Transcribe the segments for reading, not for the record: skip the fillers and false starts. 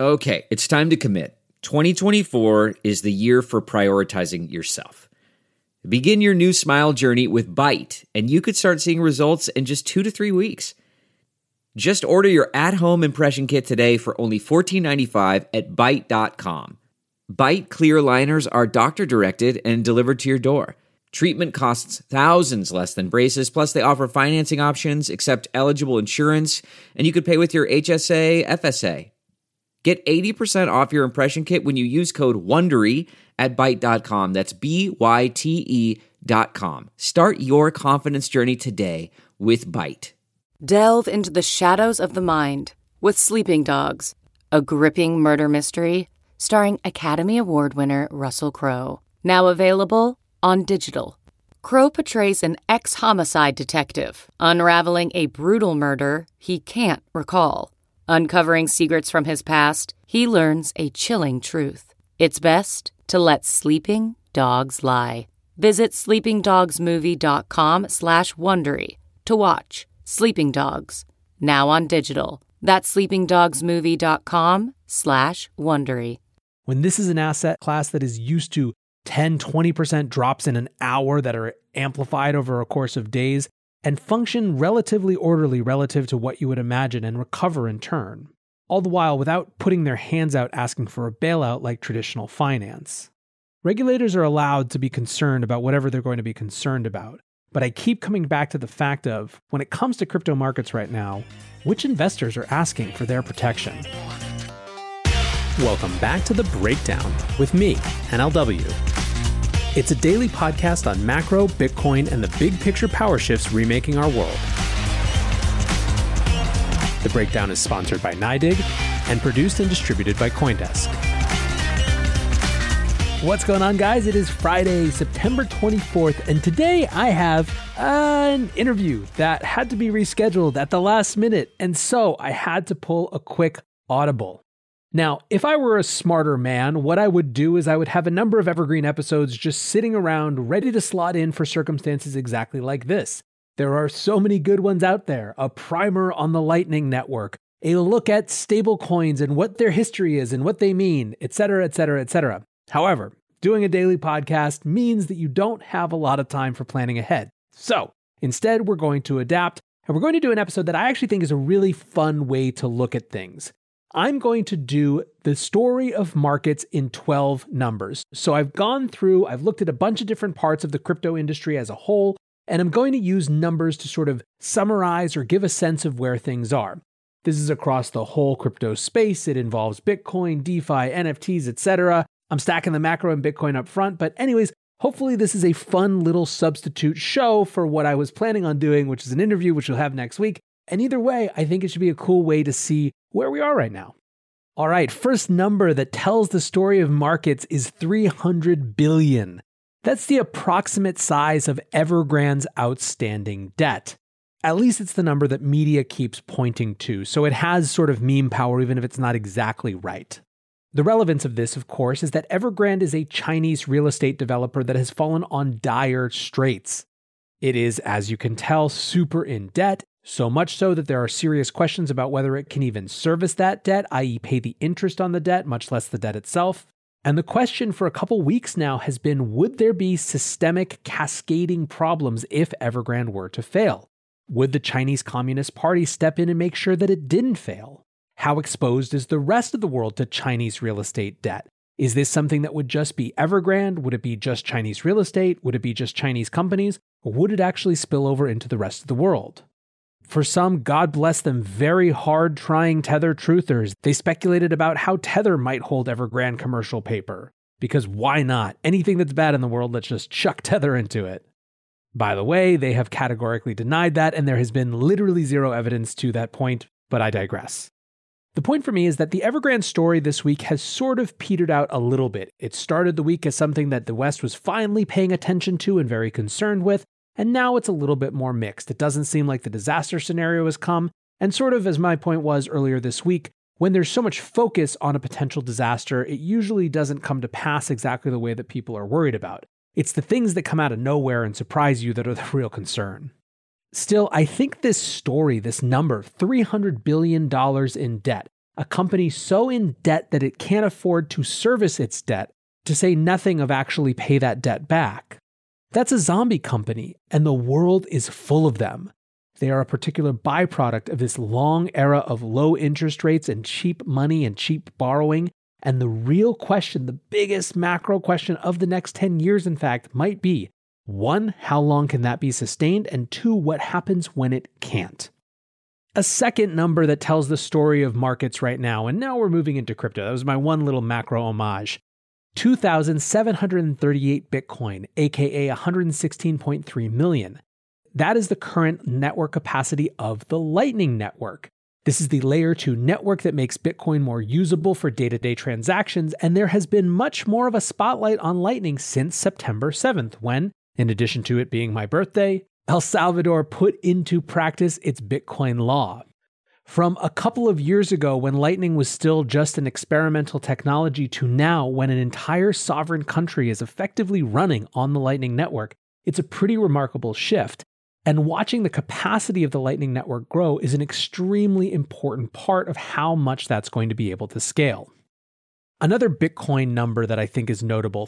Okay, it's time to commit. 2024 is the year for prioritizing yourself. Begin your new smile journey with Byte, and you could start seeing results in just 2 to 3 weeks. Just order your at-home impression kit today for only $14.95 at Byte.com. Byte clear liners are doctor-directed and delivered to your door. Treatment costs thousands less than braces, plus they offer financing options, accept eligible insurance, and you could pay with your HSA, FSA. Get 80% off your impression kit when you use code WONDERY at Byte.com. That's BYTE.com. Start your confidence journey today with Byte. Delve into the shadows of the mind with Sleeping Dogs, a gripping murder mystery starring Academy Award winner Russell Crowe. Now available on digital. Crowe portrays an ex-homicide detective unraveling a brutal murder he can't recall. Uncovering secrets from his past, he learns a chilling truth. It's best to let sleeping dogs lie. Visit sleepingdogsmovie.com/Wondery to watch Sleeping Dogs, now on digital. That's sleepingdogsmovie.com/Wondery. When this is an asset class that is used to 10, 20% drops in an hour that are amplified over a course of days, and function relatively orderly relative to what you would imagine and recover in turn, all the while without putting their hands out asking for a bailout like traditional finance. Regulators are allowed to be concerned about whatever they're going to be concerned about, but I keep coming back to the fact of, when it comes to crypto markets right now, which investors are asking for their protection? Welcome back to The Breakdown with me, NLW. It's a daily podcast on macro, Bitcoin, and the big picture power shifts remaking our world. The Breakdown is sponsored by NYDIG and produced and distributed by CoinDesk. What's going on, guys? It is Friday, September 24th, and today I have an interview that had to be rescheduled at the last minute, and so I had to pull a quick audible. Now, if I were a smarter man, what I would do is I would have a number of evergreen episodes just sitting around ready to slot in for circumstances exactly like this. There are so many good ones out there. A primer on the Lightning Network, a look at stablecoins and what their history is and what they mean, etc., etc., etc. However, doing a daily podcast means that you don't have a lot of time for planning ahead. So instead, we're going to adapt, and we're going to do an episode that I actually think is a really fun way to look at things. I'm going to do the story of markets in 12 numbers. So I've looked at a bunch of different parts of the crypto industry as a whole, and I'm going to use numbers to sort of summarize or give a sense of where things are. This is across the whole crypto space. It involves Bitcoin, DeFi, NFTs, etc. I'm stacking the macro and Bitcoin up front, but anyways, hopefully this is a fun little substitute show for what I was planning on doing, which is an interview, which we'll have next week. And either way, I think it should be a cool way to see where we are right now. All right, first number that tells the story of markets is 300 billion. That's the approximate size of Evergrande's outstanding debt. At least it's the number that media keeps pointing to, so it has sort of meme power even if it's not exactly right. The relevance of this, of course, is that Evergrande is a Chinese real estate developer that has fallen on dire straits. It is, as you can tell, super in debt. So much so that there are serious questions about whether it can even service that debt, i.e. pay the interest on the debt, much less the debt itself. And the question for a couple weeks now has been, would there be systemic cascading problems if Evergrande were to fail? Would the Chinese Communist Party step in and make sure that it didn't fail? How exposed is the rest of the world to Chinese real estate debt? Is this something that would just be Evergrande? Would it be just Chinese real estate? Would it be just Chinese companies? Or would it actually spill over into the rest of the world? For some, God bless them, very hard-trying Tether truthers, they speculated about how Tether might hold Evergrande commercial paper. Because why not? Anything that's bad in the world, let's just chuck Tether into it. By the way, they have categorically denied that, and there has been literally zero evidence to that point, but I digress. The point for me is that the Evergrande story this week has sort of petered out a little bit. It started the week as something that the West was finally paying attention to and very concerned with, and now it's a little bit more mixed. It doesn't seem like the disaster scenario has come, and sort of as my point was earlier this week, when there's so much focus on a potential disaster, it usually doesn't come to pass exactly the way that people are worried about. It's the things that come out of nowhere and surprise you that are the real concern. Still, I think this story, this number, $300 billion in debt, a company so in debt that it can't afford to service its debt, to say nothing of actually pay that debt back. That's a zombie company, and the world is full of them. They are a particular byproduct of this long era of low interest rates and cheap money and cheap borrowing. And the real question, the biggest macro question of the next 10 years, in fact, might be, 1, how long can that be sustained? And 2, what happens when it can't? A second number that tells the story of markets right now, and now we're moving into crypto. That was my one little macro homage. 2,738 Bitcoin, aka 116.3 million. That is the current network capacity of the Lightning Network. This is the layer 2 network that makes Bitcoin more usable for day-to-day transactions, and there has been much more of a spotlight on Lightning since September 7th, when, in addition to it being my birthday, El Salvador put into practice its Bitcoin law. From a couple of years ago when Lightning was still just an experimental technology to now when an entire sovereign country is effectively running on the Lightning Network, it's a pretty remarkable shift. And watching the capacity of the Lightning Network grow is an extremely important part of how much that's going to be able to scale. Another Bitcoin number that I think is notable,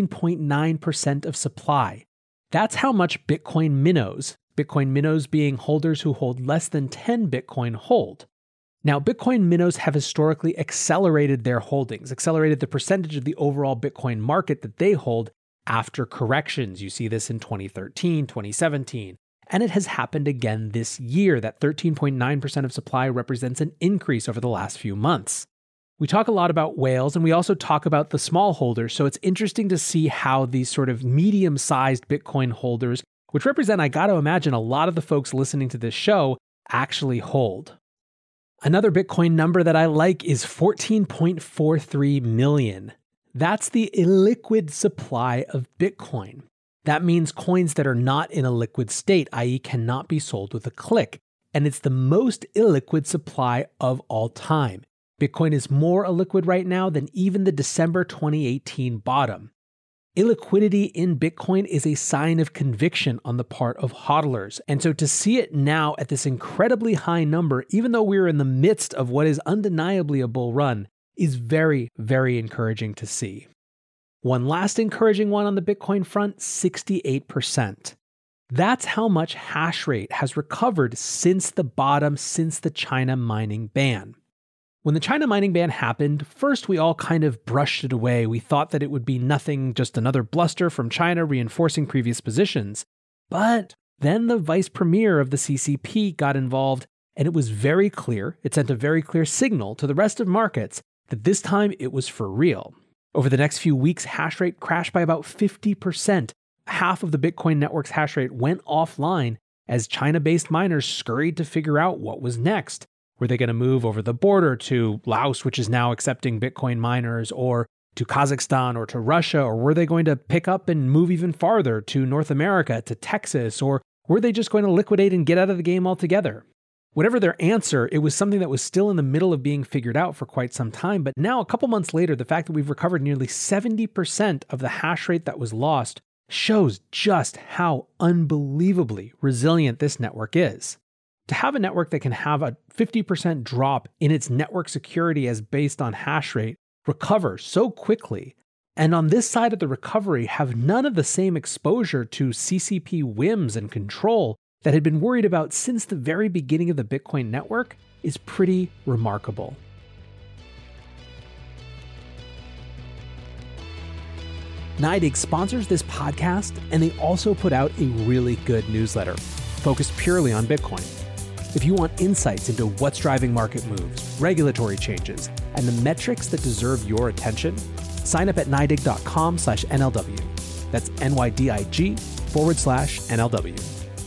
13.9% of supply. That's how much Bitcoin minnows being holders who hold less than 10 Bitcoin hold. Now, Bitcoin minnows have historically accelerated their holdings, accelerated the percentage of the overall Bitcoin market that they hold after corrections. You see this in 2013, 2017. And it has happened again this year. That 13.9% of supply represents an increase over the last few months. We talk a lot about whales, and we also talk about the small holders, so it's interesting to see how these sort of medium-sized Bitcoin holders, which represent, I gotta imagine, a lot of the folks listening to this show, actually hold. Another Bitcoin number that I like is 14.43 million. That's the illiquid supply of Bitcoin. That means coins that are not in a liquid state, i.e. cannot be sold with a click. And it's the most illiquid supply of all time. Bitcoin is more illiquid right now than even the December 2018 bottom. Illiquidity in Bitcoin is a sign of conviction on the part of hodlers. And so to see it now at this incredibly high number, even though we're in the midst of what is undeniably a bull run, is very, very encouraging to see. One last encouraging one on the Bitcoin front, 68%. That's how much hash rate has recovered since the bottom, since the China mining ban. When the China mining ban happened, first we all kind of brushed it away. We thought that it would be nothing, just another bluster from China reinforcing previous positions. But then the vice premier of the CCP got involved, and it was very clear, it sent a very clear signal to the rest of markets that this time it was for real. Over the next few weeks, hash rate crashed by about 50%. Half of the Bitcoin network's hash rate went offline as China-based miners scurried to figure out what was next. Were they going to move over the border to Laos, which is now accepting Bitcoin miners, or to Kazakhstan or to Russia? Or were they going to pick up and move even farther to North America, to Texas? Or were they just going to liquidate and get out of the game altogether? Whatever their answer, it was something that was still in the middle of being figured out for quite some time. But now, a couple months later, the fact that we've recovered nearly 70% of the hash rate that was lost shows just how unbelievably resilient this network is. To have a network that can have a 50% drop in its network security as based on hash rate recover so quickly, and on this side of the recovery have none of the same exposure to CCP whims and control that had been worried about since the very beginning of the Bitcoin network, is pretty remarkable. NYDIG sponsors this podcast, and they also put out a really good newsletter focused purely on Bitcoin. If you want insights into what's driving market moves, regulatory changes, and the metrics that deserve your attention, sign up at NYDIG.com/NLW. That's NYDIG/NLW.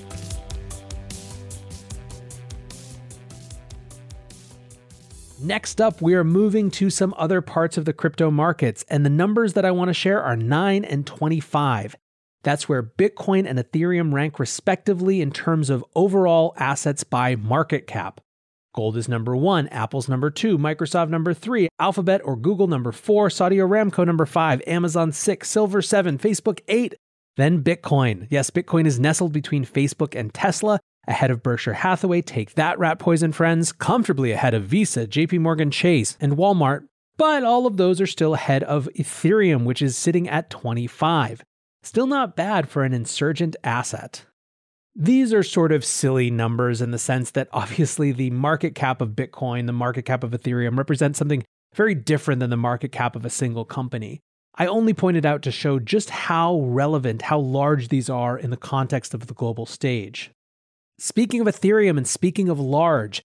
Next up, we are moving to some other parts of the crypto markets, and the numbers that I want to share are 9 and 25. That's where Bitcoin and Ethereum rank respectively in terms of overall assets by market cap. Gold is number 1, Apple's number 2, Microsoft number 3, Alphabet or Google number 4, Saudi Aramco number 5, Amazon 6, Silver 7, Facebook 8, then Bitcoin. Yes, Bitcoin is nestled between Facebook and Tesla, ahead of Berkshire Hathaway, take that rat poison friends, comfortably ahead of Visa, JP Morgan Chase, and Walmart, but all of those are still ahead of Ethereum, which is sitting at 25. Still not bad for an insurgent asset. These are sort of silly numbers in the sense that obviously the market cap of Bitcoin, the market cap of Ethereum represents something very different than the market cap of a single company. I only pointed out to show just how relevant, how large these are in the context of the global stage. Speaking of Ethereum and speaking of large,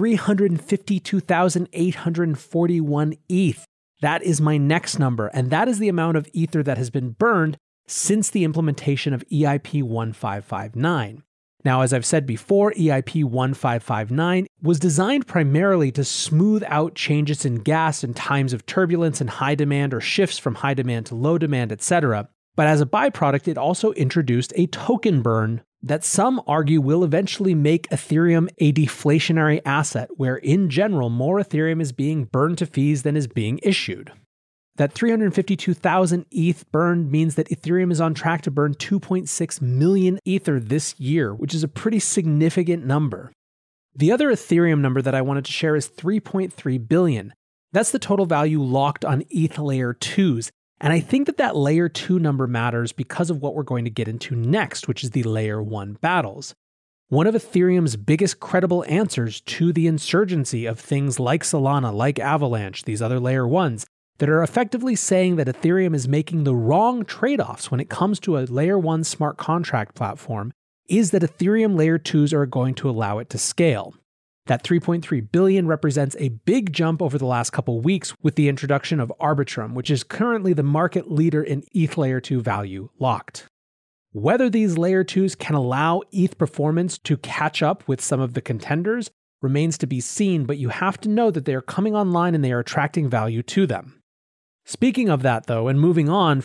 352,841 ETH. That is my next number, and that is the amount of Ether that has been burned since the implementation of EIP 1559. Now, as I've said before, EIP 1559 was designed primarily to smooth out changes in gas in times of turbulence and high demand or shifts from high demand to low demand, etc. But as a byproduct, it also introduced a token burn that some argue will eventually make Ethereum a deflationary asset, where in general, more Ethereum is being burned to fees than is being issued. That 352,000 ETH burned means that Ethereum is on track to burn 2.6 million Ether this year, which is a pretty significant number. The other Ethereum number that I wanted to share is 3.3 billion. That's the total value locked on ETH Layer 2s. And I think that Layer 2 number matters because of what we're going to get into next, which is the Layer 1 battles. One of Ethereum's biggest credible answers to the insurgency of things like Solana, like Avalanche, these other Layer 1s, that are effectively saying that Ethereum is making the wrong trade-offs when it comes to a Layer 1 smart contract platform, is that Ethereum Layer 2s are going to allow it to scale. That 3.3 billion represents a big jump over the last couple weeks with the introduction of Arbitrum, which is currently the market leader in ETH Layer 2 value locked. Whether these Layer 2s can allow ETH performance to catch up with some of the contenders remains to be seen, but you have to know that they are coming online and they are attracting value to them. Speaking of that though, and moving on,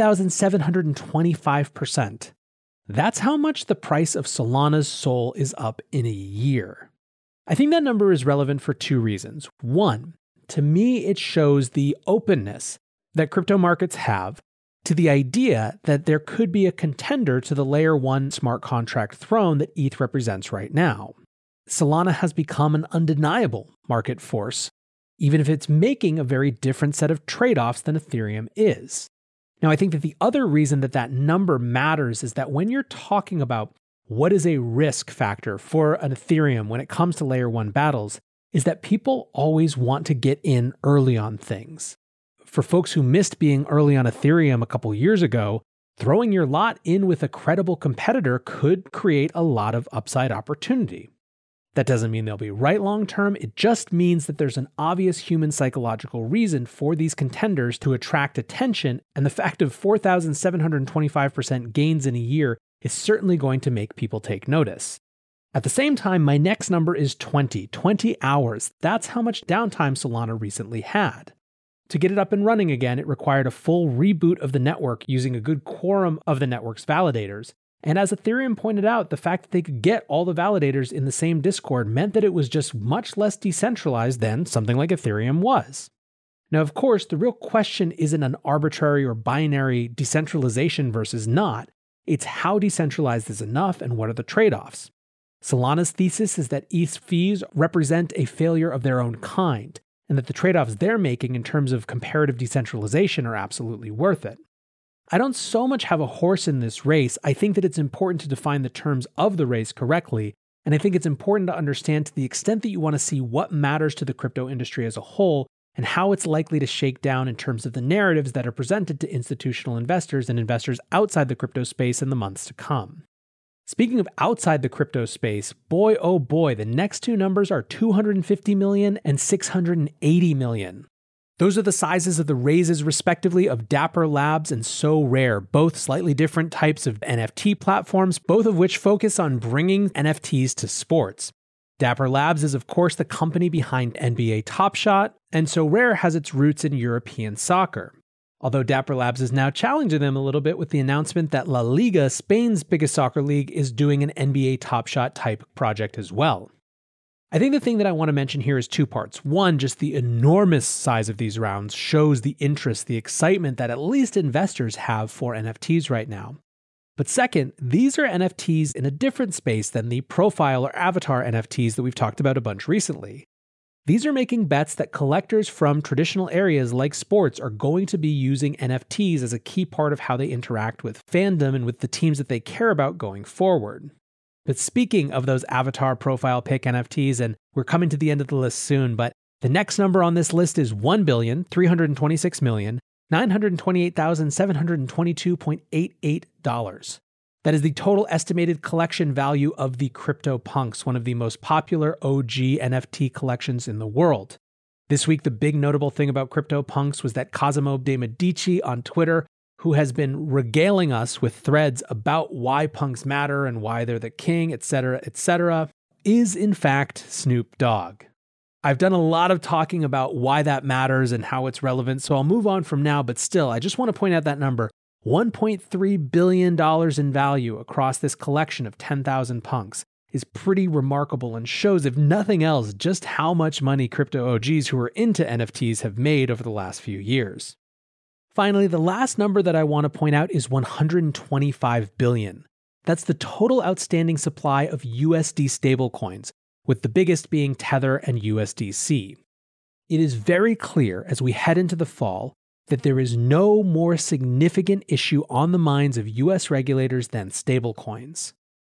4,725%. That's how much the price of Solana's SOL is up in a year. I think that number is relevant for two reasons. One, to me, it shows the openness that crypto markets have to the idea that there could be a contender to the Layer 1 smart contract throne that ETH represents right now. Solana has become an undeniable market force, even if it's making a very different set of trade-offs than Ethereum is. Now, I think that the other reason that number matters is that when you're talking about what is a risk factor for an Ethereum when it comes to Layer 1 battles, is that people always want to get in early on things. For folks who missed being early on Ethereum a couple years ago, throwing your lot in with a credible competitor could create a lot of upside opportunity. That doesn't mean they'll be right long term, it just means that there's an obvious human psychological reason for these contenders to attract attention, and the fact of 4,725% gains in a year is certainly going to make people take notice. At the same time, my next number is 20 hours. That's how much downtime Solana recently had. To get it up and running again, it required a full reboot of the network using a good quorum of the network's validators. And as Ethereum pointed out, the fact that they could get all the validators in the same Discord meant that it was just much less decentralized than something like Ethereum was. Now, of course, the real question isn't an arbitrary or binary decentralization versus not. It's how decentralized is enough and what are the trade-offs. Solana's thesis is that ETH's fees represent a failure of their own kind, and that the trade-offs they're making in terms of comparative decentralization are absolutely worth it. I don't so much have a horse in this race. I think that it's important to define the terms of the race correctly, and I think it's important to understand to the extent that you want to see what matters to the crypto industry as a whole and how it's likely to shake down in terms of the narratives that are presented to institutional investors and investors outside the crypto space in the months to come. Speaking of outside the crypto space, boy oh boy, the next two numbers are 250 million and 680 million. Those are the sizes of the raises, respectively, of Dapper Labs and SoRare, both slightly different types of NFT platforms, both of which focus on bringing NFTs to sports. Dapper Labs is, of course, the company behind NBA Top Shot, and SoRare has its roots in European soccer. Although Dapper Labs is now challenging them a little bit with the announcement that La Liga, Spain's biggest soccer league, is doing an NBA Top Shot type project as well. I think the thing that I want to mention here is two parts. One, just the enormous size of these rounds shows the interest, the excitement that at least investors have for NFTs right now. But second, these are NFTs in a different space than the profile or avatar NFTs that we've talked about a bunch recently. These are making bets that collectors from traditional areas like sports are going to be using NFTs as a key part of how they interact with fandom and with the teams that they care about going forward. But speaking of those avatar profile pick NFTs, and we're coming to the end of the list soon, but the next number on this list is $1,326,928,722.88. That is the total estimated collection value of the CryptoPunks, one of the most popular OG NFT collections in the world. This week, the big notable thing about CryptoPunks was that Cosimo De Medici on Twitter, who has been regaling us with threads about why punks matter and why they're the king, etc., is in fact Snoop Dogg. I've done a lot of talking about why that matters and how it's relevant, so I'll move on from now, but still, I just want to point out that number. $1.3 billion in value across this collection of 10,000 punks is pretty remarkable and shows, if nothing else, just how much money crypto OGs who are into NFTs have made over the last few years. Finally, the last number that I want to point out is 125 billion. That's the total outstanding supply of USD stablecoins, with the biggest being Tether and USDC. It is very clear as we head into the fall that there is no more significant issue on the minds of US regulators than stablecoins.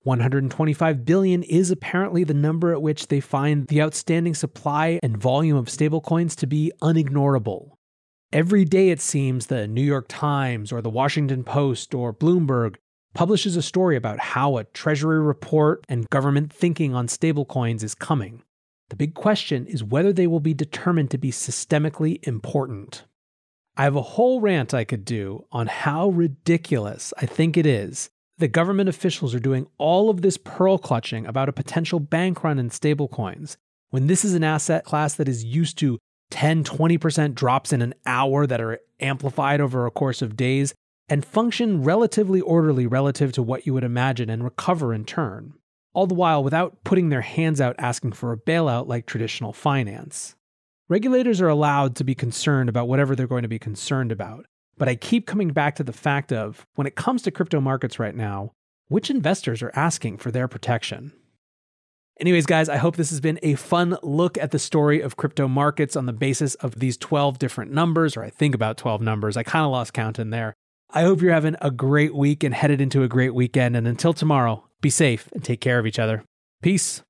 125 billion is apparently the number at which they find the outstanding supply and volume of stablecoins to be unignorable. Every day, it seems, the New York Times or the Washington Post or Bloomberg publishes a story about how a Treasury report and government thinking on stablecoins is coming. The big question is whether they will be determined to be systemically important. I have a whole rant I could do on how ridiculous I think it is that government officials are doing all of this pearl clutching about a potential bank run in stablecoins, when this is an asset class that is used to 10-20% drops in an hour that are amplified over a course of days and function relatively orderly relative to what you would imagine and recover in turn, all the while without putting their hands out asking for a bailout like traditional finance. Regulators are allowed to be concerned about whatever they're going to be concerned about, but I keep coming back to the fact of, when it comes to crypto markets right now, which investors are asking for their protection? Anyways, guys, I hope this has been a fun look at the story of crypto markets on the basis of these 12 different numbers, or I think about 12 numbers. I kind of lost count in there. I hope you're having a great week and headed into a great weekend. And until tomorrow, be safe and take care of each other. Peace.